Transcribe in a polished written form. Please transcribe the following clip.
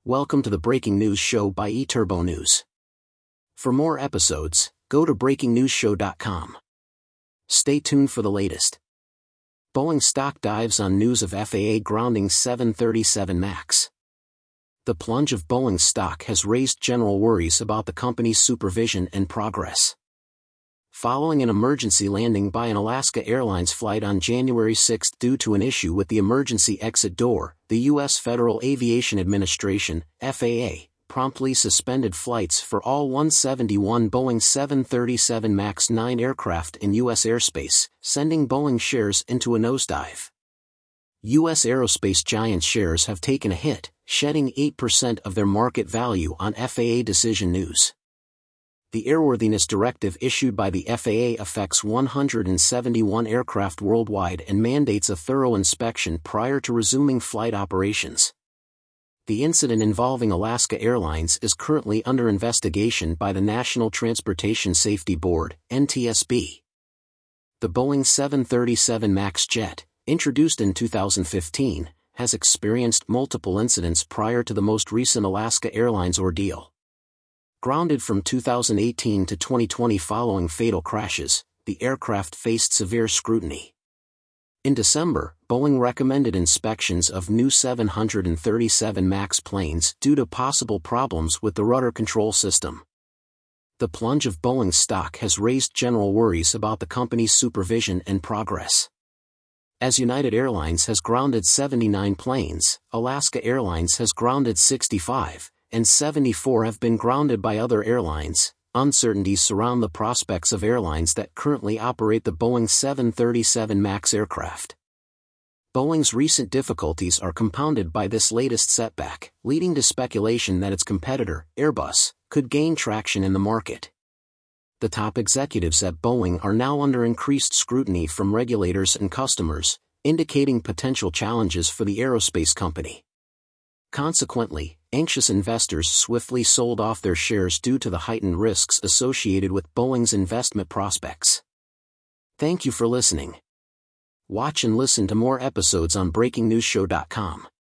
Welcome to the Breaking News Show by eTurbo News. For more episodes, go to breakingnewsshow.com. Stay tuned for the latest. Boeing stock dives on news of FAA grounding 737 MAX. The plunge of Boeing stock has raised general worries about the company's supervision and progress. Following an emergency landing by an Alaska Airlines flight on January 6 due to an issue with the emergency exit door, the U.S. Federal Aviation Administration, FAA, promptly suspended flights for all 171 Boeing 737 MAX 9 aircraft in U.S. airspace, sending Boeing shares into a nosedive. U.S. aerospace giant shares have taken a hit, shedding 8% of their market value on FAA decision news. The airworthiness directive issued by the FAA affects 171 aircraft worldwide and mandates a thorough inspection prior to resuming flight operations. The incident involving Alaska Airlines is currently under investigation by the National Transportation Safety Board, NTSB. The Boeing 737 MAX jet, introduced in 2015, has experienced multiple incidents prior to the most recent Alaska Airlines ordeal. Grounded from 2018 to 2020 following fatal crashes, the aircraft faced severe scrutiny. In December, Boeing recommended inspections of new 737 MAX planes due to possible problems with the rudder control system. The plunge of Boeing stock has raised general worries about the company's supervision and progress. As United Airlines has grounded 79 planes, Alaska Airlines has grounded 65, and 74 have been grounded by other airlines. Uncertainties surround the prospects of airlines that currently operate the Boeing 737 MAX aircraft. Boeing's recent difficulties are compounded by this latest setback, leading to speculation that its competitor, Airbus, could gain traction in the market. The top executives at Boeing are now under increased scrutiny from regulators and customers, indicating potential challenges for the aerospace company. Consequently, anxious investors swiftly sold off their shares due to the heightened risks associated with Boeing's investment prospects. Thank you for listening. Watch and listen to more episodes on breakingnewsshow.com.